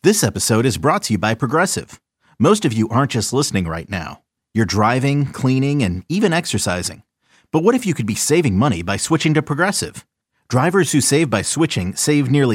This episode is brought to you by Progressive. Most of you aren't just listening right now. You're driving, cleaning, and even exercising. But what if you could be saving money by switching to Progressive? Drivers who save by switching save nearly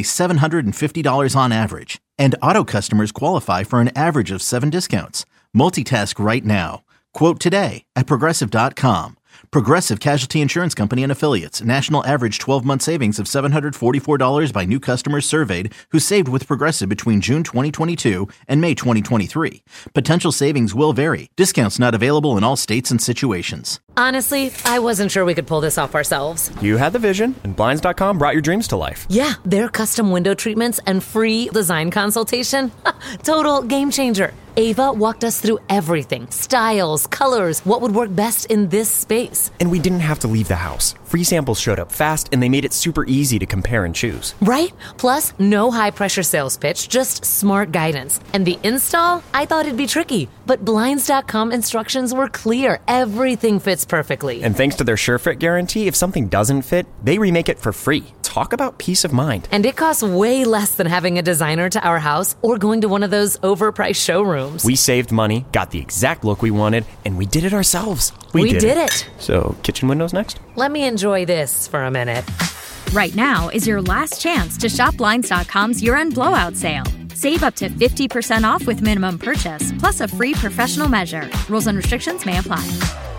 $750 on average. And auto customers qualify for an average of 7 discounts. Multitask right now. Quote today at Progressive.com. Progressive Casualty Insurance Company and Affiliates. National average 12-month savings of $744 by new customers surveyed who saved with Progressive between June 2022 and May 2023. Potential savings will vary. Discounts not available in all states and situations. Honestly, I wasn't sure we could pull this off ourselves. You had the vision, and Blinds.com brought your dreams to life. Yeah, their custom window treatments and free design consultation. Total game changer. Ava walked us through everything. Styles, colors, what would work best in this space. And we didn't have to leave the house. Free samples showed up fast, and they made it super easy to compare and choose. Right? Plus, no high-pressure sales pitch, just smart guidance. And the install? I thought it'd be tricky. But Blinds.com instructions were clear. Everything fits perfectly. And thanks to their SureFit guarantee, if something doesn't fit, they remake it for free. Talk about peace of mind. And it costs way less than having a designer to our house or going to one of those overpriced showrooms. We saved money, got the exact look we wanted, and we did it ourselves. We did it. So, kitchen windows next? Let me enjoy this for a minute. Right now is your last chance to shop Blinds.com's year-end blowout sale. Save up to 50% off with minimum purchase, plus a free professional measure. Rules and restrictions may apply.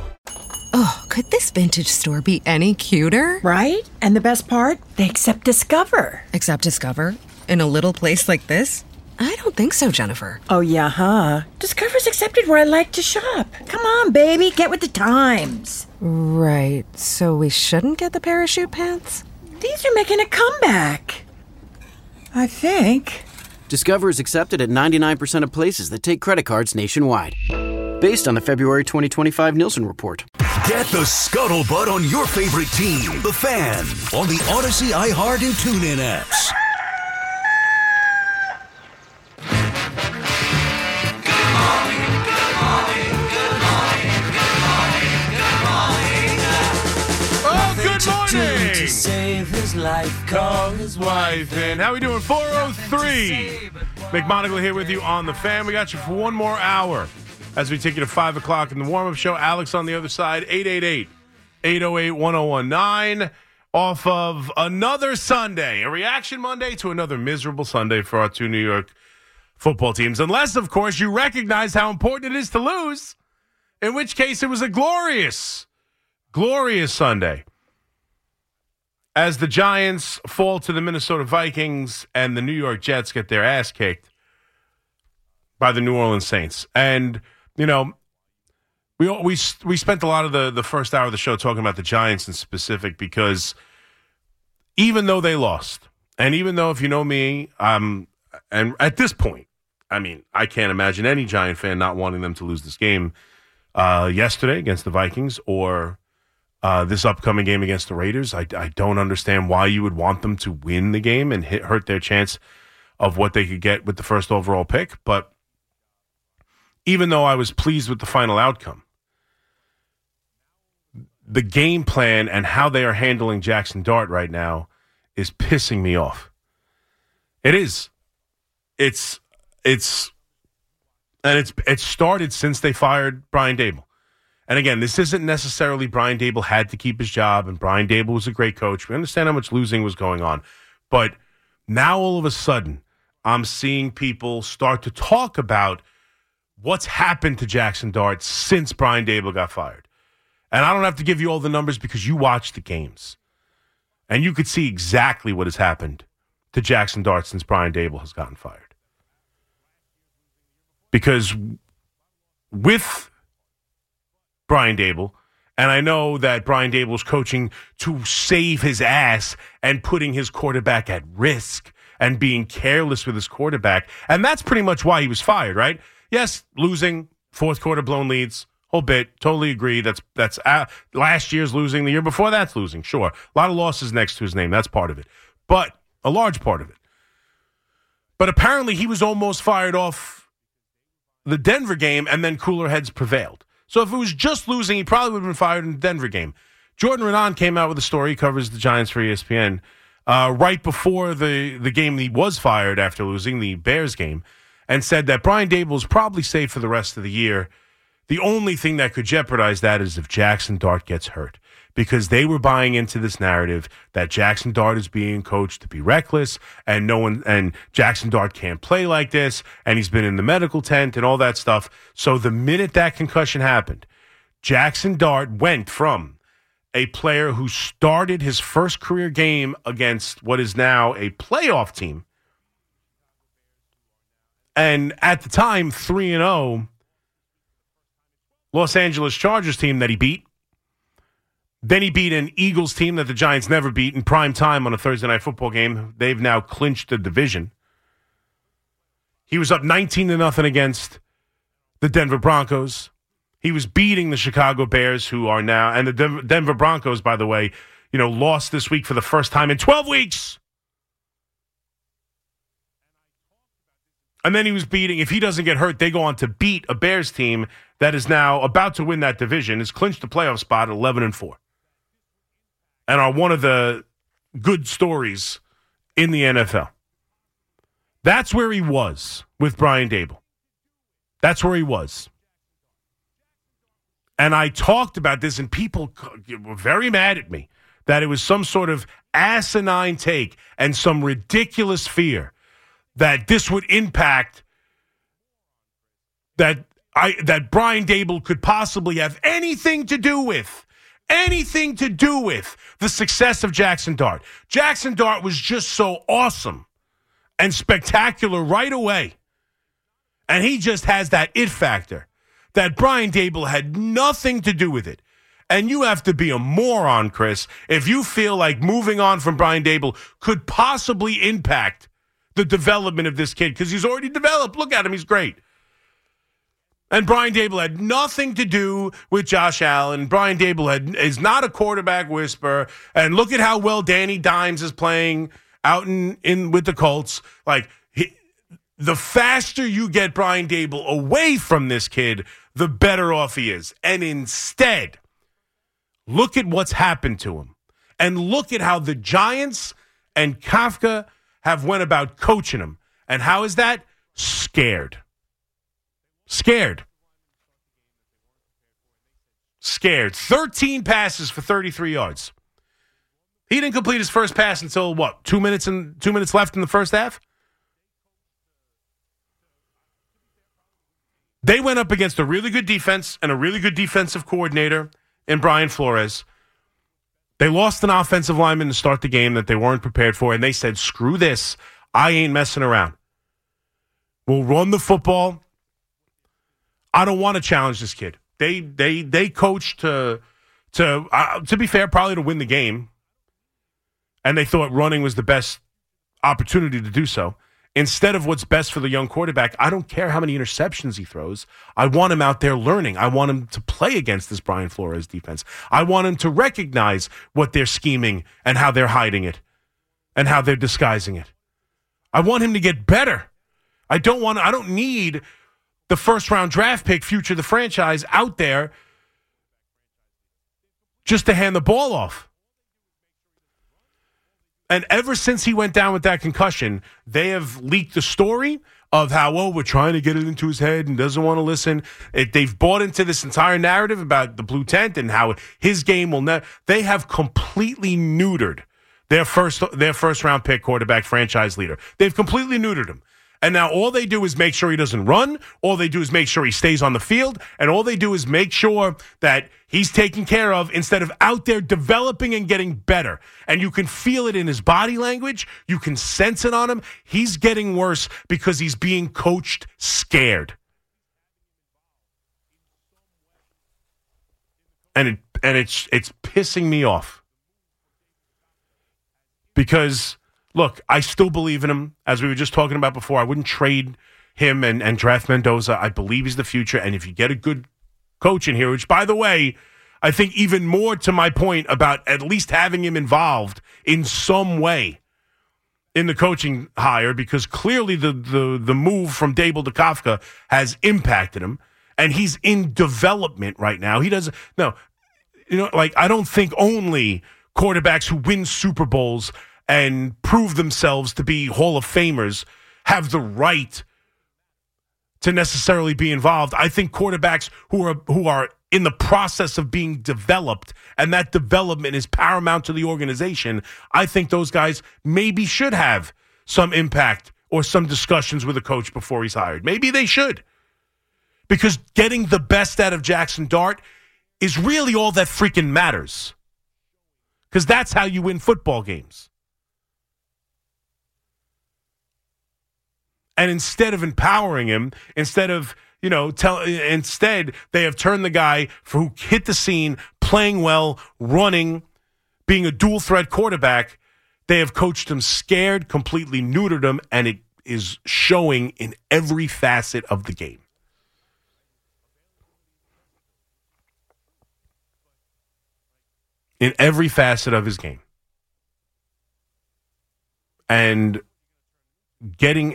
Oh, could this vintage store be any cuter? Right? And the best part? They accept Discover. Accept Discover? In a little place like this? I don't think so, Jennifer. Oh, yeah, huh? Discover's accepted where I like to shop. Come on, baby, get with the times. Right, so we shouldn't get the parachute pants? These are making a comeback. I think. Discover is accepted at 99% of places that take credit cards nationwide. Based on the February 2025 Nielsen report. Get the scuttlebutt on your favorite team, the Fan, on the Odyssey, iHeart, and TuneIn apps. To save his life, call his wife. And how we doing? 403. McMonagle here with you on the Fan. We got you for one more hour as we take you to 5 o'clock in the warm-up show. Alex on the other side, 888-808-1019. Off of another Sunday, a reaction Monday to another miserable Sunday for our two New York football teams. Unless, of course, you recognize how important it is to lose, in which case it was a glorious Sunday. As the Giants fall to the Minnesota Vikings and the New York Jets get their ass kicked by the New Orleans Saints. And, you know, we spent a lot of the first hour of the show talking about the Giants in specific because even though they lost, and even though, if you know me, and at this point, I mean, I can't imagine any Giant fan not wanting them to lose this game yesterday against the Vikings or this upcoming game against the Raiders. I don't understand why you would want them to win the game and hurt their chance of what they could get with the first overall pick. But even though I was pleased with the final outcome, the game plan and how they are handling Jackson Dart right now is pissing me off. It is. It's started since they fired Brian Daboll. And again, this isn't necessarily Brian Daboll had to keep his job, and Brian Daboll was a great coach. We understand how much losing was going on. But now all of a sudden, I'm seeing people start to talk about what's happened to Jackson Dart since Brian Daboll got fired. And I don't have to give you all the numbers because you watch the games. And you could see exactly what has happened to Jackson Dart since Brian Daboll has gotten fired. Because with Brian Daboll, and I know that Brian Daboll's coaching to save his ass and putting his quarterback at risk and being careless with his quarterback, and that's pretty much why he was fired, right? Yes, losing, fourth quarter blown leads, whole bit, totally agree. That's last year's losing, the year before that's losing, sure. A lot of losses next to his name, that's part of it. But a large part of it. But apparently he was almost fired off the Denver game, and then cooler heads prevailed. So if it was just losing, he probably would have been fired in the Denver game. Jordan Renan came out with a story. He covers the Giants for ESPN right before the game he was fired after losing, the Bears game, and said that Brian Daboll is probably safe for the rest of the year. The only thing that could jeopardize that is if Jackson Dart gets hurt, because they were buying into this narrative that Jackson Dart is being coached to be reckless, and Jackson Dart can't play like this, and he's been in the medical tent and all that stuff. So the minute that concussion happened, Jackson Dart went from a player who started his first career game against what is now a playoff team, and at the time 3-0 Los Angeles Chargers team that he beat. Then he beat an Eagles team that the Giants never beat in prime time on a Thursday night football game. They've now clinched the division. He was up 19-0 against the Denver Broncos. He was beating the Chicago Bears, who are now, and the Denver Broncos, by the way, lost this week for the first time in 12 weeks. And then he was beating, if he doesn't get hurt, they go on to beat a Bears team that is now about to win that division, has clinched the playoff spot at 11-4. And are one of the good stories in the NFL. That's where he was with Brian Daboll. That's where he was. And I talked about this, and people were very mad at me that it was some sort of asinine take and some ridiculous fear that this would impact that Brian Daboll could possibly have anything to do with the success of Jackson Dart. Jackson Dart was just so awesome and spectacular right away. And he just has that it factor that Brian Daboll had nothing to do with it. And you have to be a moron, Chris, if you feel like moving on from Brian Daboll could possibly impact the development of this kid, because he's already developed. Look at him. He's great. And Brian Daboll had nothing to do with Josh Allen. Brian Daboll is not a quarterback whisperer. And look at how well Danny Dimes is playing out in with the Colts. Like, the faster you get Brian Daboll away from this kid, the better off he is. And instead, look at what's happened to him. And look at how the Giants and Kafka have went about coaching him. And how is that? Scared. 13 passes for 33 yards. He didn't complete his first pass until, 2 minutes left in the first half? They went up against a really good defense and a really good defensive coordinator in Brian Flores. They lost an offensive lineman to start the game that they weren't prepared for, and they said, screw this. I ain't messing around. We'll run the football. I don't want to challenge this kid. They coached to be fair, probably to win the game, and they thought running was the best opportunity to do so. Instead of what's best for the young quarterback, I don't care how many interceptions he throws. I want him out there learning. I want him to play against this Brian Flores defense. I want him to recognize what they're scheming and how they're hiding it and how they're disguising it. I want him to get better. I don't need the first-round draft pick, future of the franchise, out there just to hand the ball off. And ever since he went down with that concussion, they have leaked the story of how, we're trying to get it into his head and doesn't want to listen. They've bought into this entire narrative about the blue tent and how his game will never. They have completely neutered their first-round pick quarterback franchise leader. They've completely neutered him. And now all they do is make sure he doesn't run. All they do is make sure he stays on the field. And all they do is make sure that he's taken care of instead of out there developing and getting better. And you can feel it in his body language. You can sense it on him. He's getting worse because he's being coached scared. And it's pissing me off. Because, look, I still believe in him. As we were just talking about before, I wouldn't trade him and draft Mendoza. I believe he's the future. And if you get a good coach in here, which, by the way, I think even more to my point about at least having him involved in some way in the coaching hire, because clearly the move from Daboll to Kafka has impacted him, and he's in development right now. He doesn't, no, I don't think only quarterbacks who win Super Bowls and prove themselves to be Hall of Famers have the right to necessarily be involved. I think quarterbacks who are in the process of being developed, and that development is paramount to the organization, I think those guys maybe should have some impact or some discussions with a coach before he's hired. Maybe they should. Because getting the best out of Jackson Dart is really all that freaking matters. Because that's how you win football games. And instead of empowering him, instead they have turned the guy who hit the scene, playing well, running, being a dual threat quarterback. They have coached him scared, completely neutered him, and it is showing in every facet of the game. In every facet of his game. And getting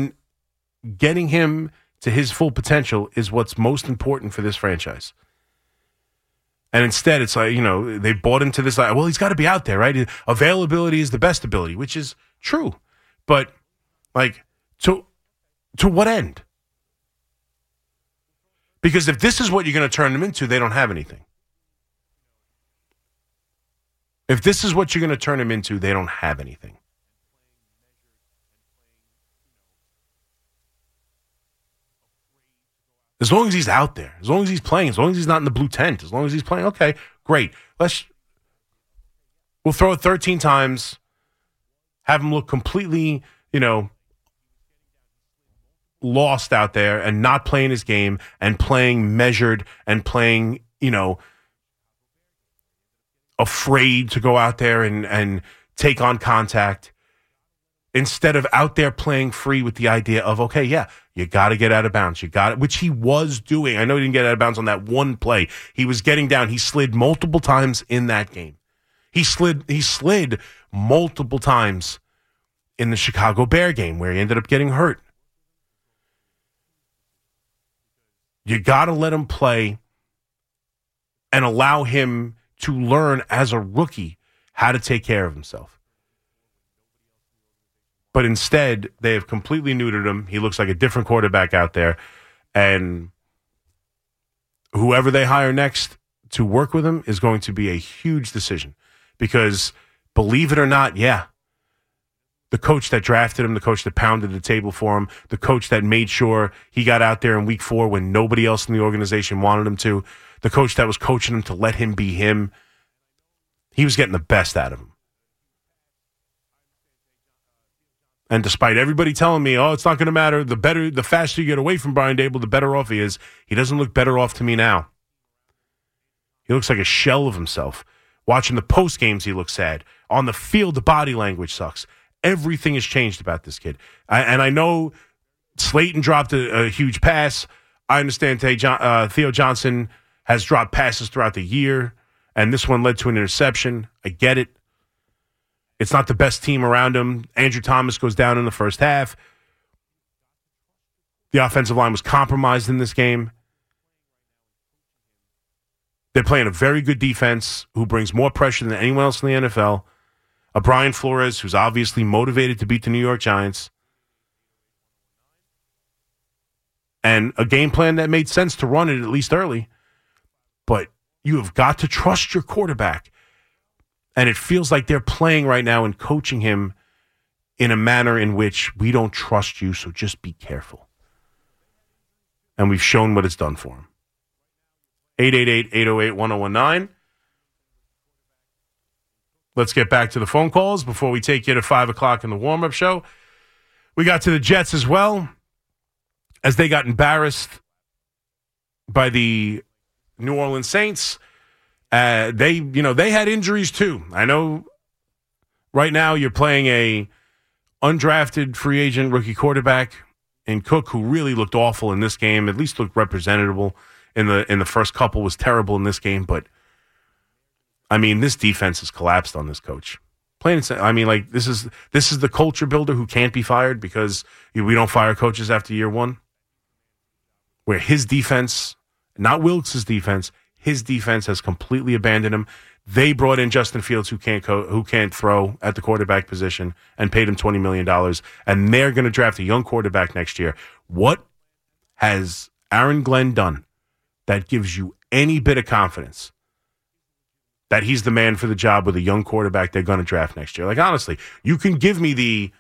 him to his full potential is what's most important for this franchise. And instead, it's like, they bought into this, like, well, he's got to be out there, right? Availability is the best ability, which is true. But, like, to what end? Because if this is what you're going to turn them into, they don't have anything. If this is what you're going to turn him into, they don't have anything. As long as he's out there, as long as he's playing, as long as he's not in the blue tent, as long as he's playing, okay, great. We'll throw it 13 times, have him look completely, lost out there and not playing his game and playing measured and playing, afraid to go out there and take on contact instead of out there playing free with the idea of, okay, yeah, you got to get out of bounds. You got it, which he was doing. I know he didn't get out of bounds on that one play. He was getting down. He slid multiple times in that game. He slid multiple times in the Chicago Bear game where he ended up getting hurt. You got to let him play and allow him to learn as a rookie how to take care of himself. But instead, they have completely neutered him. He looks like a different quarterback out there. And whoever they hire next to work with him is going to be a huge decision. Because, believe it or not, yeah, the coach that drafted him, the coach that pounded the table for him, the coach that made sure he got out there in week 4 when nobody else in the organization wanted him to, the coach that was coaching him to let him be him, he was getting the best out of him. And despite everybody telling me, oh, it's not going to matter, the faster you get away from Brian Daboll, the better off he is, he doesn't look better off to me now. He looks like a shell of himself. Watching the post games, he looks sad. On the field, the body language sucks. Everything has changed about this kid. And I know Slayton dropped a huge pass. I understand Theo Johnson has dropped passes throughout the year, and this one led to an interception. I get it. It's not the best team around him. Andrew Thomas goes down in the first half. The offensive line was compromised in this game. They're playing a very good defense who brings more pressure than anyone else in the NFL. A Brian Flores who's obviously motivated to beat the New York Giants. And a game plan that made sense to run it at least early. But you have got to trust your quarterback. And it feels like they're playing right now and coaching him in a manner in which we don't trust you, so just be careful. And we've shown what it's done for him. 888-808-1019. Let's get back to the phone calls before we take you to 5 o'clock in the warm-up show. We got to the Jets as well, as they got embarrassed by the New Orleans Saints. They had injuries too. I know right now you're playing a undrafted free agent rookie quarterback in Cook, who really looked awful in this game, at least looked representable in the first couple, was terrible in this game. But, I mean, this defense has collapsed on this coach. Plain and simple. I mean, like, this is the culture builder who can't be fired because we don't fire coaches after year one. Where his defense, not Wilkes' defense, his defense has completely abandoned him. They brought in Justin Fields, who can't throw at the quarterback position, and paid him $20 million. And they're going to draft a young quarterback next year. What has Aaron Glenn done that gives you any bit of confidence that he's the man for the job with a young quarterback they're going to draft next year? Like, honestly, you can give me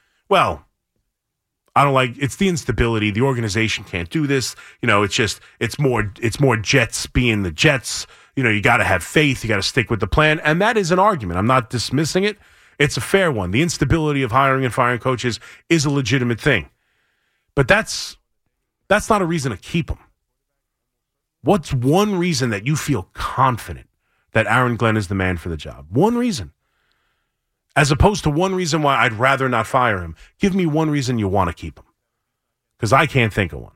it's the instability. The organization can't do this. It's more Jets being the Jets. You got to have faith. You got to stick with the plan. And that is an argument. I'm not dismissing it. It's a fair one. The instability of hiring and firing coaches is a legitimate thing. But that's not a reason to keep them. What's one reason that you feel confident that Aaron Glenn is the man for the job? One reason. As opposed to one reason why I'd rather not fire him. Give me one reason you want to keep him. Because I can't think of one.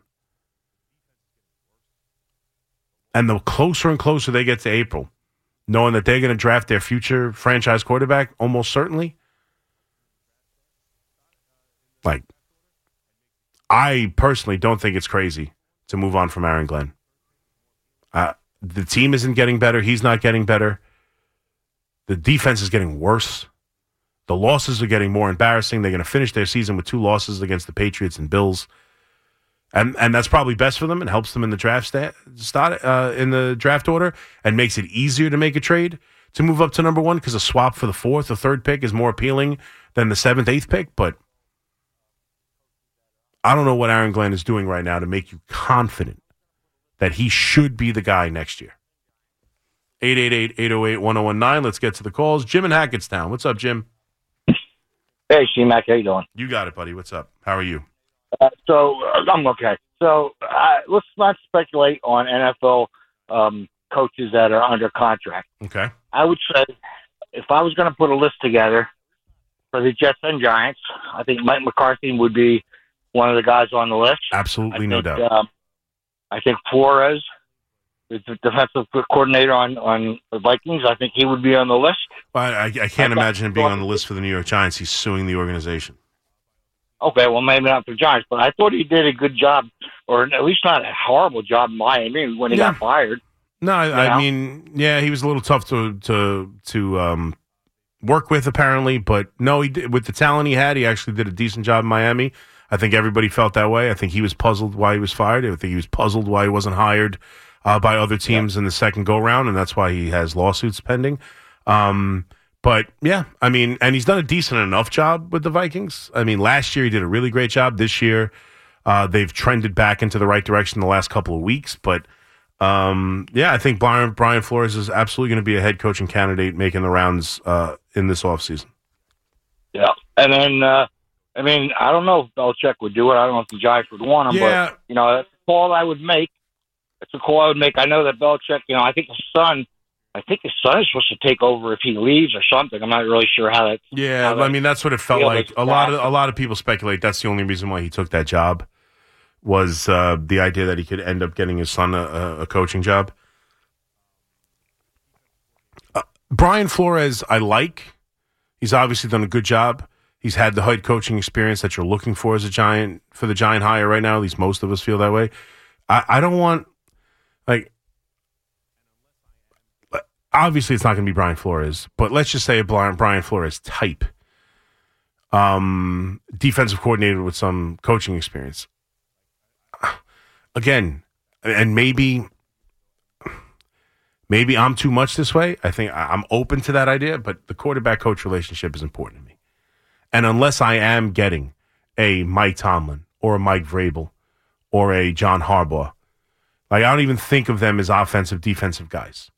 And the closer and closer they get to April, knowing that they're going to draft their future franchise quarterback, almost certainly, I personally don't think it's crazy to move on from Aaron Glenn. The team isn't getting better. He's not getting better. The defense is getting worse. The losses are getting more embarrassing. They're going to finish their season with 2 losses against the Patriots and Bills. And that's probably best for them and helps them in the draft in the draft order and makes it easier to make a trade to move up to number 1 because a swap for the 4th or 3rd pick is more appealing than the 7th, 8th pick. But I don't know what Aaron Glenn is doing right now to make you confident that he should be the guy next year. 888-808-1019. Let's get to the calls. Jim in Hackettstown. What's up, Jim? Hey, C-Mac. How you doing? You got it, buddy. What's up? How are you? I'm okay. So let's not speculate on NFL coaches that are under contract. Okay. I would say if I was going to put a list together for the Jets and Giants, I think Mike McCarthy would be one of the guys on the list. Absolutely, no doubt. I think Flores is the defensive coordinator on the Vikings. I think he would be on the list. I can't imagine him being on the list for the New York Giants. He's suing the organization. Okay, well, maybe not for Giants, but I thought he did a good job, or at least not a horrible job in Miami when he got fired. No, I mean, he was a little tough to work with, apparently, but no, he did, with the talent he had, he actually did a decent job in Miami. I think everybody felt that way. I think he was puzzled why he was fired. I think he was puzzled why he wasn't hired by other teams in the second go-round, and that's why he has lawsuits pending. But, yeah, I mean, and he's done a decent enough job with the Vikings. I mean, last year he did a really great job. This year they've trended back into the right direction the last couple of weeks. But, I think Brian Flores is absolutely going to be a head coaching candidate making the rounds in this offseason. Yeah, and then, I don't know if Belichick would do it. I don't know if the Giants would want him. Yeah. But, that's a call I would make. It's a call I would make. I know that Belichick, I think his son is supposed to take over if he leaves or something. I'm not really sure how that. Yeah, that's what it felt like. A lot of people speculate that's the only reason why he took that job was the idea that he could end up getting his son a coaching job. Brian Flores, I like. He's obviously done a good job. He's had the head coaching experience that you're looking for as a Giant for the Giant hire right now. At least most of us feel that way. I don't want obviously, it's not going to be Brian Flores, but let's just say a Brian Flores type defensive coordinator with some coaching experience. Again, and maybe I'm too much this way. I think I'm open to that idea, but the quarterback-coach relationship is important to me. And unless I am getting a Mike Tomlin or a Mike Vrabel or a John Harbaugh, I don't even think of them as offensive, defensive guys.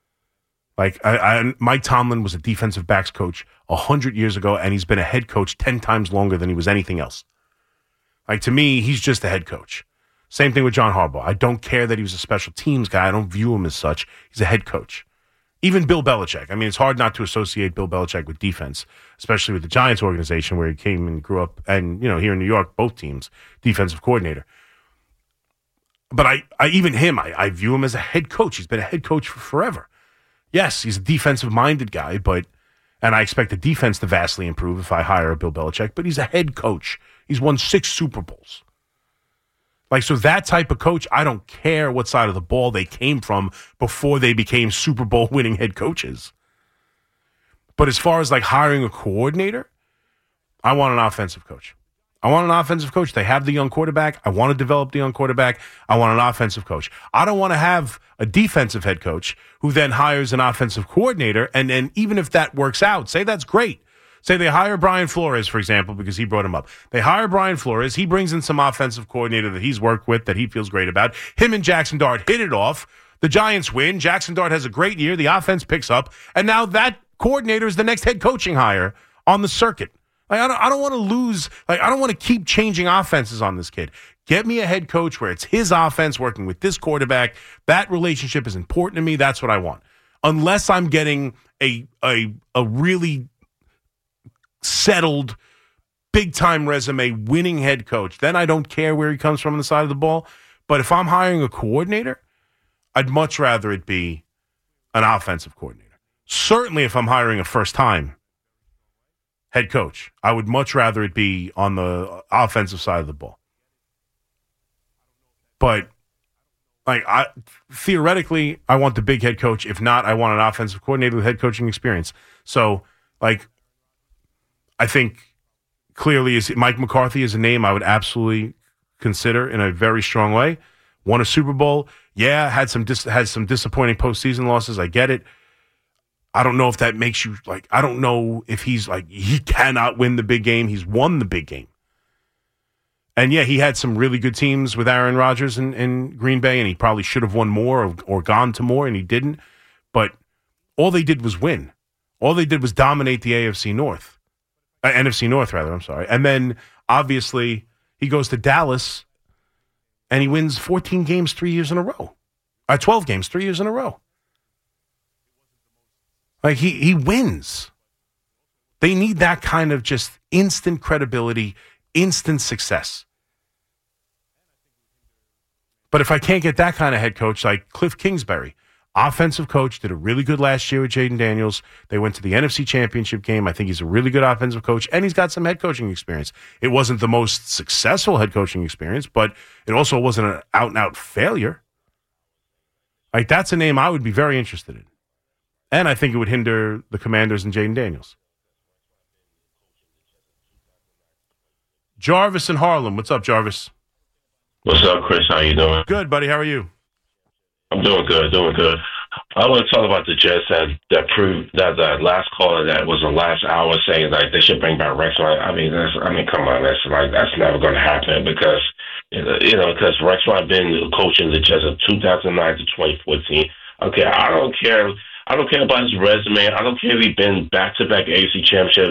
Mike Tomlin was a defensive backs coach 100 years ago, and he's been a head coach 10 times longer than he was anything else. To me, he's just a head coach. Same thing with John Harbaugh. I don't care that he was a special teams guy. I don't view him as such. He's a head coach. Even Bill Belichick. It's hard not to associate Bill Belichick with defense, especially with the Giants organization where he came and grew up, and here in New York, both teams, defensive coordinator. But I view him as a head coach. He's been a head coach for forever. Yes, he's a defensive-minded guy, and I expect the defense to vastly improve if I hire a Bill Belichick, but he's a head coach. He's won 6 Super Bowls. So that type of coach, I don't care what side of the ball they came from before they became Super Bowl winning head coaches. But as far as like hiring a coordinator, I want an offensive coach. I want an offensive coach. They have the young quarterback. I want to develop the young quarterback. I want an offensive coach. I don't want to have a defensive head coach who then hires an offensive coordinator. And then even if that works out, say that's great. Say they hire Brian Flores, for example, because he brought him up. They hire Brian Flores. He brings in some offensive coordinator that he's worked with that he feels great about. Him and Jackson Dart hit it off. The Giants win. Jackson Dart has a great year. The offense picks up. And now that coordinator is the next head coaching hire on the circuit. Like, I don't want to lose. Like, I don't want to keep changing offenses on this kid. Get me a head coach where it's his offense working with this quarterback. That relationship is important to me. That's what I want. Unless I'm getting a really settled, big-time resume, winning head coach, then I don't care where he comes from on the side of the ball. But if I'm hiring a coordinator, I'd much rather it be an offensive coordinator. Certainly if I'm hiring a first-time head coach, I would much rather it be on the offensive side of the ball. But theoretically, I want the big head coach. If not, I want an offensive coordinator with head coaching experience. So, I think clearly Mike McCarthy is a name I would absolutely consider in a very strong way. Won a Super Bowl. Yeah, had some disappointing postseason losses. I get it. I don't know if that makes you I don't know if he's he cannot win the big game. He's won the big game. And yeah, he had some really good teams with Aaron Rodgers in Green Bay, and he probably should have won more or gone to more, and he didn't. But all they did was win. All they did was dominate the NFC North. NFC North, rather, I'm sorry. And then, obviously, he goes to Dallas, and he wins 14 games 3 years in a row. 12 games 3 years in a row. He wins. They need that kind of just instant credibility, instant success. But if I can't get that kind of head coach like Cliff Kingsbury, offensive coach, did a really good last year with Jaden Daniels. They went to the NFC Championship game. I think he's a really good offensive coach, and he's got some head coaching experience. It wasn't the most successful head coaching experience, but it also wasn't an out-and-out failure. That's a name I would be very interested in. And I think it would hinder the Commanders and Jaden Daniels. Jarvis in Harlem. What's up, Jarvis? What's up, Chris? How you doing? Good, buddy. How are you? I'm doing good, I want to talk about the Jets that proved that the last caller that was the last hour saying they should bring back Rex Ryan. Come on, that's never going to happen because because Rex Ryan been coaching the Jets from 2009 to 2014. Okay, I don't care about his resume. I don't care if he's been back-to-back AFC championship.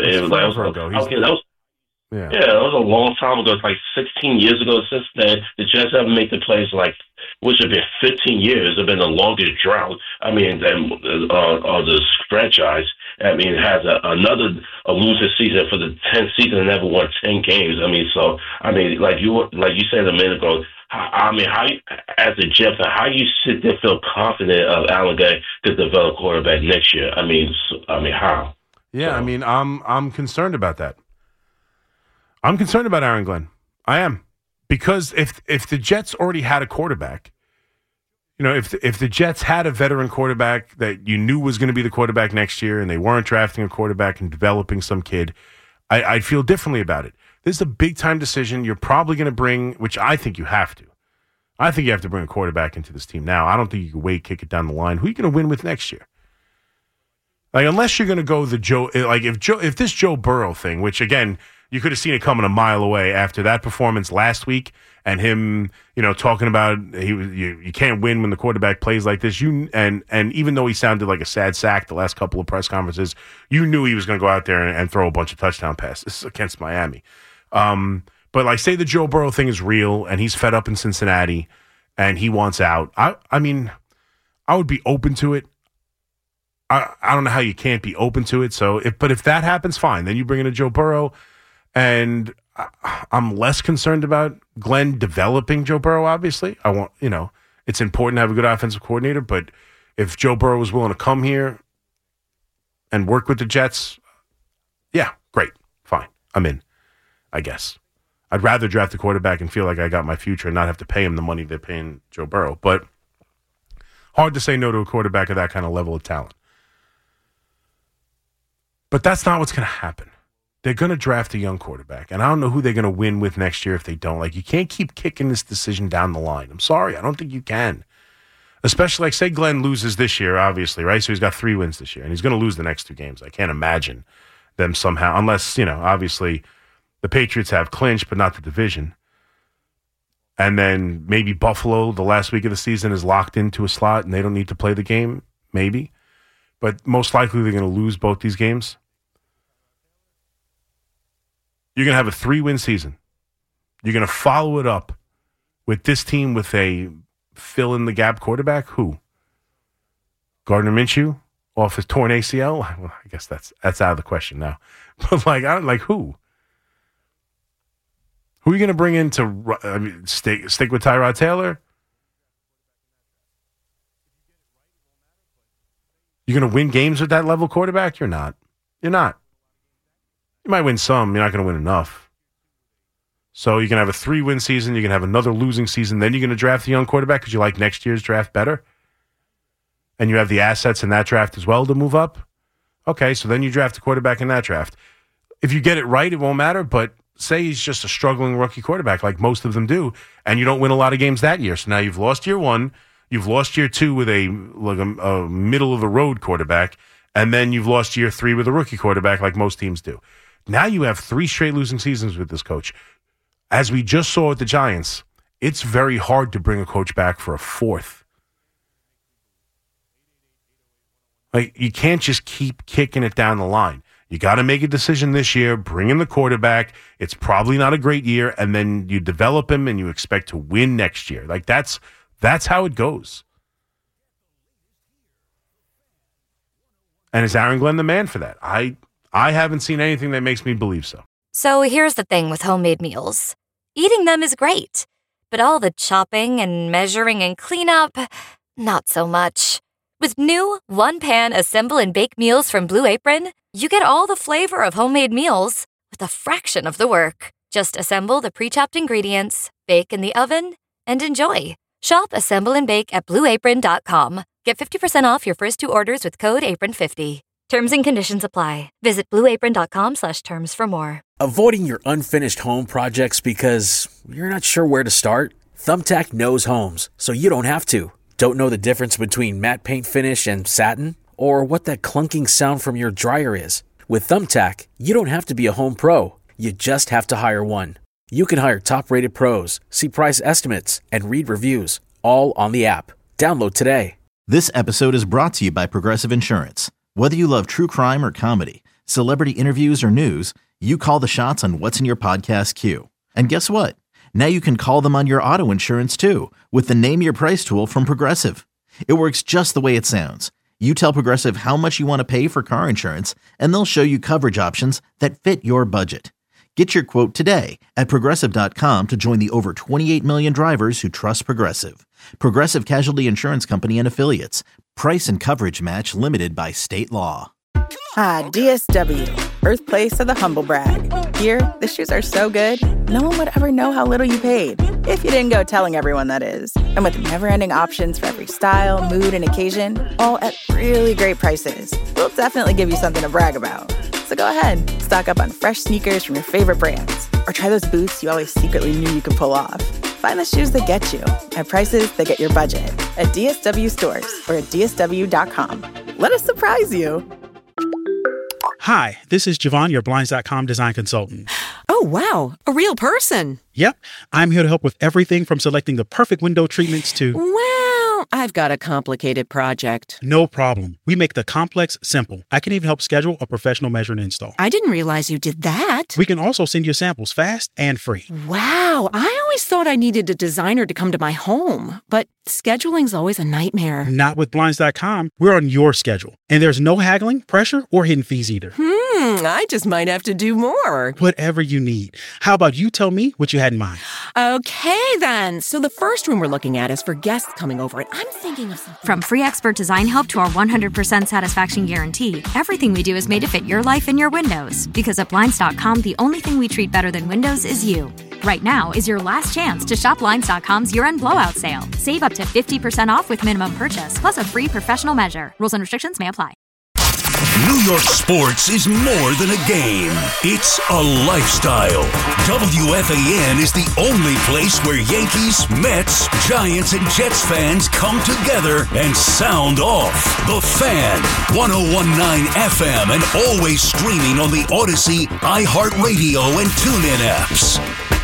That was a long time ago. It's 16 years ago. Since then, the Jets haven't made the plays which have been 15 years. Have been the longest drought. The franchise. Has another losing season for the 10th season and never won 10 games. Like you said a minute ago. How as a Jet fan, how you sit there feel confident of Allen Gay to develop quarterback next year? How? Yeah, I'm concerned about that. I'm concerned about Aaron Glenn. I am. Because if the Jets already had a quarterback, if the Jets had a veteran quarterback that you knew was going to be the quarterback next year and they weren't drafting a quarterback and developing some kid, I'd feel differently about it. This is a big-time decision you're probably going to bring, which I think you have to. I think you have to bring a quarterback into this team now. I don't think you can wait, kick it down the line. Who are you going to win with next year? Unless you're going to go the Joe, if this Joe Burrow thing, which again, you could have seen it coming a mile away after that performance last week and him, talking about you can't win when the quarterback plays like this. And even though he sounded like a sad sack the last couple of press conferences, you knew he was going to go out there and throw a bunch of touchdown passes against Miami. But say the Joe Burrow thing is real and he's fed up in Cincinnati and he wants out. I would be open to it. I don't know how you can't be open to it. But if that happens, fine. Then you bring in a Joe Burrow. And I'm less concerned about Glenn developing Joe Burrow, obviously. It's important to have a good offensive coordinator, but if Joe Burrow was willing to come here and work with the Jets, yeah, great, fine. I'm in, I guess. I'd rather draft a quarterback and feel like I got my future and not have to pay him the money they're paying Joe Burrow. But hard to say no to a quarterback of that kind of level of talent. But that's not what's going to happen. They're going to draft a young quarterback, and I don't know who they're going to win with next year if they don't. Like, you can't keep kicking this decision down the line. I'm sorry. I don't think you can. Especially, like, say Glenn loses this year, obviously, right? So he's got 3 wins this year, and he's going to lose the next 2 games. I can't imagine them somehow, unless, obviously the Patriots have clinched, but not the division. And then maybe Buffalo, the last week of the season, is locked into a slot, and they don't need to play the game, maybe. But most likely they're going to lose both these games. You're going to have a 3-win season. You're going to follow it up with this team with a fill-in-the-gap quarterback. Who? Gardner Minshew off his torn ACL? Well, I guess that's out of the question now. But, who? Who are you going to bring in to stick with Tyrod Taylor? You're going to win games with that level quarterback? You're not. You're not. You might win some. You're not going to win enough. So you can have a 3-win season. You can have another losing season. Then you're going to draft a young quarterback because you like next year's draft better. And you have the assets in that draft as well to move up. Okay, so then you draft a quarterback in that draft. If you get it right, it won't matter. But say he's just a struggling rookie quarterback like most of them do, and you don't win a lot of games that year. So now you've lost year 1. You've lost year 2 with a middle-of-the-road quarterback. And then you've lost year 3 with a rookie quarterback like most teams do. Now you have 3 straight losing seasons with this coach. As we just saw with the Giants, it's very hard to bring a coach back for a 4th. You can't just keep kicking it down the line. You got to make a decision this year, bring in the quarterback. It's probably not a great year, and then you develop him and you expect to win next year. That's how it goes. And is Aaron Glenn the man for that? I haven't seen anything that makes me believe so. So here's the thing with homemade meals. Eating them is great, but all the chopping and measuring and cleanup, not so much. With new one-pan assemble and bake meals from Blue Apron, you get all the flavor of homemade meals with a fraction of the work. Just assemble the pre-chopped ingredients, bake in the oven, and enjoy. Shop Assemble and Bake at BlueApron.com. Get 50% off your first 2 orders with code APRON50. Terms and conditions apply. Visit BlueApron.com/terms for more. Avoiding your unfinished home projects because you're not sure where to start? Thumbtack knows homes, so you don't have to. Don't know the difference between matte paint finish and satin? Or what that clunking sound from your dryer is? With Thumbtack, you don't have to be a home pro. You just have to hire one. You can hire top-rated pros, see price estimates, and read reviews, all on the app. Download today. This episode is brought to you by Progressive Insurance. Whether you love true crime or comedy, celebrity interviews or news, you call the shots on what's in your podcast queue. And guess what? Now you can call them on your auto insurance too with the Name Your Price tool from Progressive. It works just the way it sounds. You tell Progressive how much you want to pay for car insurance, and they'll show you coverage options that fit your budget. Get your quote today at Progressive.com to join the over 28 million drivers who trust Progressive. Progressive Casualty Insurance Company and Affiliates. Price and coverage match limited by state law. Ah, DSW, birthplace of the humble brag. Here, the shoes are so good, no one would ever know how little you paid. If you didn't go telling everyone, that is. And with never-ending options for every style, mood, and occasion, all at really great prices, we'll definitely give you something to brag about. So go ahead, stock up on fresh sneakers from your favorite brands, or try those boots you always secretly knew you could pull off. Find the shoes that get you at prices that get your budget at DSW stores or at DSW.com. Let us surprise you. Hi, this is Javon, your Blinds.com design consultant. Oh, wow. A real person. Yep. I'm here to help with everything from selecting the perfect window treatments to... Well, I've got a complicated project. No problem. We make the complex simple. I can even help schedule a professional measure and install. I didn't realize you did that. We can also send you samples fast and free. Wow. I always thought I needed a designer to come to my home, but scheduling's always a nightmare. Not with Blinds.com. We're on your schedule. And there's no haggling, pressure, or hidden fees either. I just might have to do more. Whatever you need. How about you tell me what you had in mind? Okay, then. So the first room we're looking at is for guests coming over, and I'm thinking of something. From free expert design help to our 100% satisfaction guarantee, everything we do is made to fit your life and your windows. Because at Blinds.com, the only thing we treat better than windows is you. Right now is your last chance to shop Blinds.com's year-end blowout sale. Save up to 50% off with minimum purchase, plus a free professional measure. Rules and restrictions may apply. New York sports is more than a game. It's a lifestyle. WFAN is the only place where Yankees, Mets, Giants, and Jets fans come together and sound off. The Fan, 101.9 FM, and always streaming on the Odyssey, iHeartRadio, and TuneIn apps.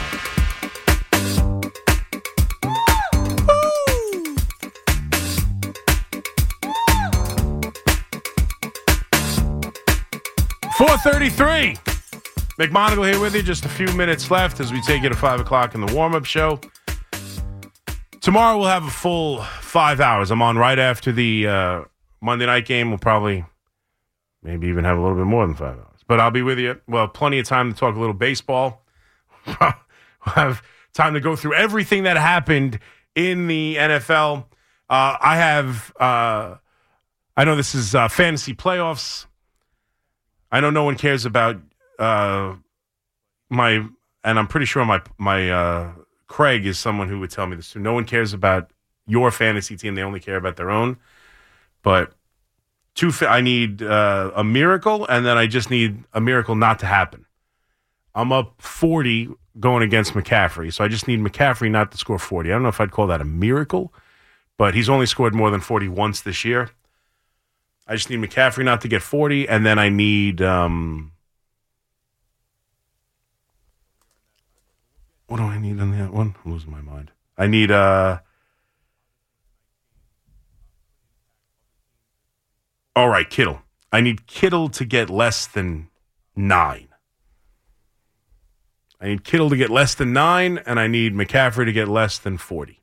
.433. McMonagle here with you. Just a few minutes left as we take you to 5 o'clock in the warm-up show. Tomorrow we'll have a full 5 hours. I'm on right after the Monday night game. We'll probably maybe even have a little bit more than 5 hours. But I'll be with you. Well, plenty of time to talk a little baseball. We'll have time to go through everything that happened in the NFL. I know this is fantasy playoffs. I know no one cares about and I'm pretty sure my Craig is someone who would tell me this too. No one cares about your fantasy team. They only care about their own. But I need a miracle, and then I just need a miracle not to happen. I'm up 40 going against McCaffrey, so I just need McCaffrey not to score 40. I don't know if I'd call that a miracle, but he's only scored more than 40 once this year. I just need McCaffrey not to get 40, and then I need what do I need on that one? I'm losing my mind. I need all right, Kittle. I need Kittle to get less than 9. I need Kittle to get less than 9, and I need McCaffrey to get less than 40.